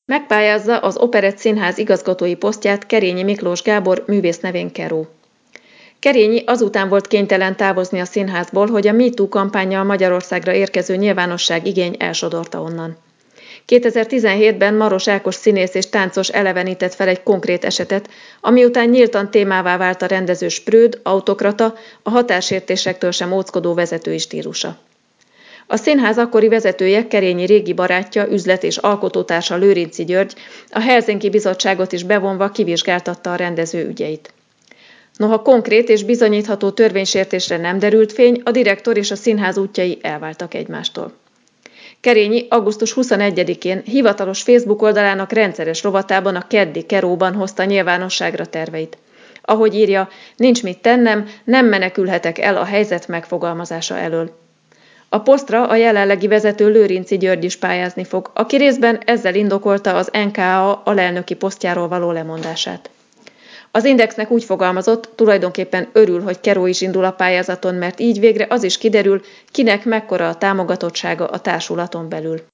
Megpályázza az Operett Színház igazgatói posztját Kerényi Miklós Gábor, művész nevén Keró. Kerényi azután volt kénytelen távozni a színházból, hogy a MeToo kampánnyal Magyarországra érkező nyilvánosságigény elsodorta onnan. 2017-ben Maros Ákos színész és táncos elevenített fel egy konkrét esetet, ami után nyíltan témává vált a rendező sprőd, autokrata, a határsértésektől sem óckodó vezetői stílusa. A színház akkori vezetője, Kerényi régi barátja, üzlet- és alkotótársa Lőrinczi György a Helsinki Bizottságot is bevonva kivizsgáltatta a rendező ügyeit. Noha konkrét és bizonyítható törvénysértésre nem derült fény, a direktor és a színház útjai elváltak egymástól. Kerényi augusztus 21-én hivatalos Facebook oldalának rendszeres rovatában, a keddi Keróban hozta nyilvánosságra terveit. Ahogy írja, nincs mit tennem, nem menekülhetek el a helyzet megfogalmazása elől. A posztra a jelenlegi vezető Lőrinczi György is pályázni fog, aki részben ezzel indokolta az NKA alelnöki posztjáról való lemondását. Az Indexnek úgy fogalmazott, tulajdonképpen örül, hogy Keró is indul a pályázaton, mert így végre az is kiderül, kinek mekkora a támogatottsága a társulaton belül.